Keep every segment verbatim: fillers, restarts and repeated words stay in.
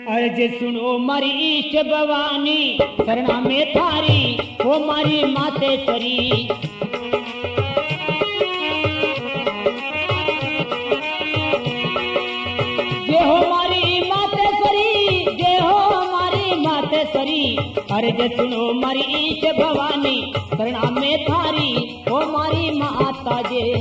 अर्ज सुनो मारी इष्ट भवानी शरणा में थारी हो मारी मातेश्वरी। जय हो मारी मातेश्वरी, जय हो मारी मातेश्वरी। अर्ज सुनो मारी इष्ट भवानी शरणा में थारी हो मारी माता जे।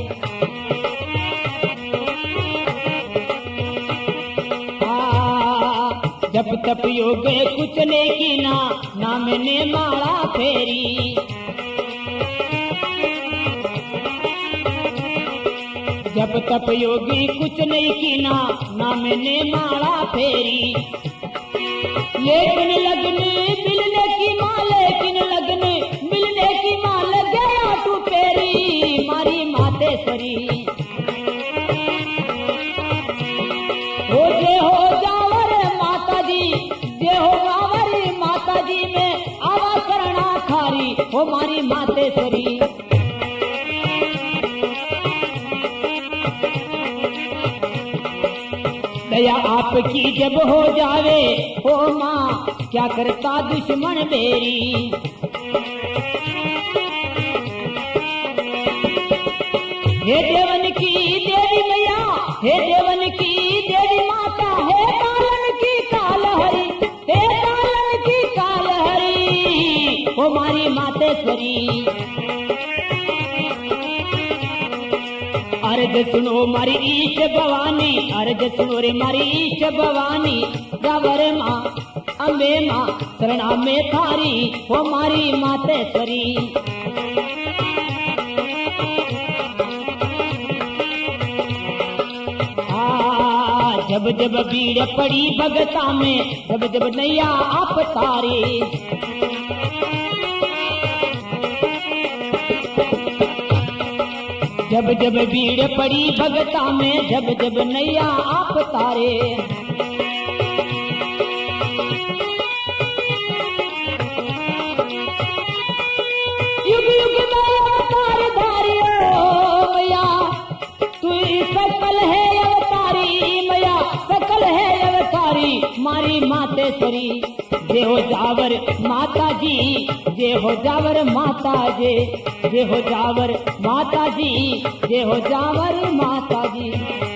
जब तप योग कुछ ने की ना नाम ने माला फेरी। जब तप योगी कुछ नहीं की ना नाम ने माला फेरी। लेकिन लगने मिलने की माँ, लेकिन लगने मिलने की माँ लग गया तू पेरी मारी मातेश्वरी। हो जय हो जावर माता जी, जय हो जावर माता जी में आवा शरणा खारी हो मारी मातेश्वरी। दया आपकी जब हो जावे हो माँ क्या करता दुश्मन मेरी। हे देवन की देवी मैया, हे देवन की देवी माता, हे कालन की काल हरी, हे कालन की काल हरी हो मारी मातेश्वरी। अर्ज सुनो मारी इष्ट भवानी, अर्ज सुनो रे मारी इष्ट भवानी। जावर माँ अम्बे माँ शरणा में थारी हो मारी मातेश्वरी। जब जब भीड़ पड़ी भगता में, जब जब नैया आप तारे। जब जब भीड़ पड़ी भगता में, जब जब नैया आप तारे। युग युग में अवतार धारी हो मैया, तू सकल है अवतारी मैया, सकल है अवतारी मारी मातेश्वरी। जय हो जावर माता जी, जय हो जावर माता जे, जय हो जावर माता जी, जय हो जावर माता जी।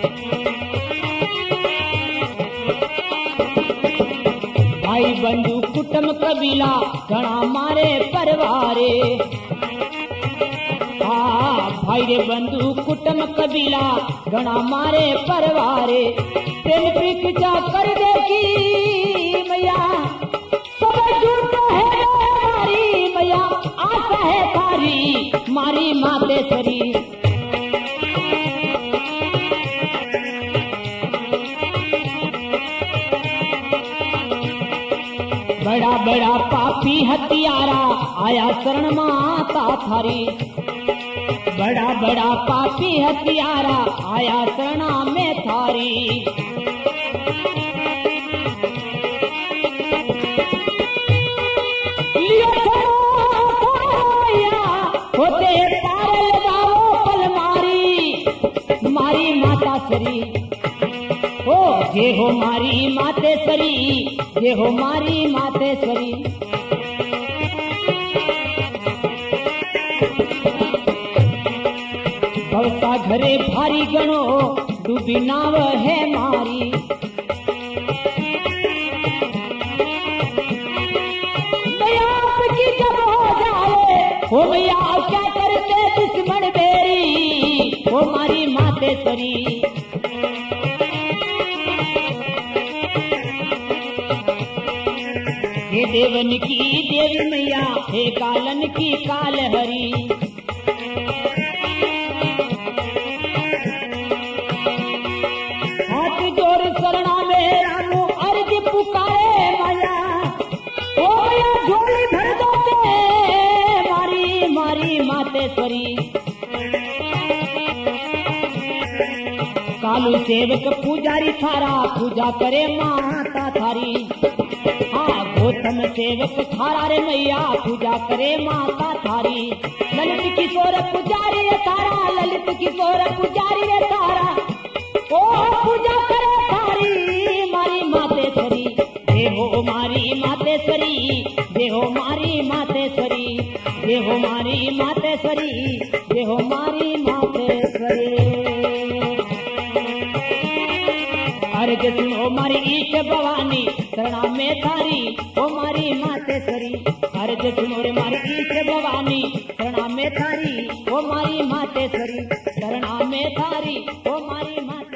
भाई बंधु कुटुंब कबीला घना मारे परिवारे। भाई रे बंधु कुटुंब कबीला घना मारे परिवारे। प्रेम परीक्षा कर देगी मैया, सब झूठ है मारी मैया, आशा है तारी मारी मातेश्वरी। बड़ा बड़ा पापी हत्यारा आया शरण माता थारी। बड़ा बड़ा पापी हत्यारा आया शरणा में थारी। होते पार लगाओ पल मारी मारी माताश्वरी। हो जे हो मारी मातेश्वरी, जे हो मारी मातेश्वरी। भवसा घरे भारी गणो डूबी नाव है मारी। दया की जब हो जाए हो मैया क्या करते दुश्मन बेरी हो मारी मातेश्वरी। हे देवन की देवी मैया, हे कालन की काल हरी। हाथ जोड़ शरणा में रामू अर्ज पुकारे माया। ओ मैया झोली भर दोते मारी मारी मातेश्वरी। कालू सेवक पुजारी थारा पूजा करे माता थारी। गौतम सेवक थारा रे मैया पूजा करे माता थारी। ललित किशोर पुजारी रे तारा, ललित किशोर पुजारी रे तारा। ओ पूजा करे थारी मारी मातेश्वरी। जय हो मारी मातेश्वरी, जय हो मारी मातेश्वरी, जय हो मारी मातेश्वरी, जय हो मारी मातेश्वरी। अर्ज सुनो मारी ईश भवानी शरणा में थारी, ओ मारी मातेश्वरी। अर्ज सुनो रे मारी ईश भवानी शरणा में थारी, ओ मारी मातेश्वरी, शरणा में थारी, ओ मारी मातेश्वरी।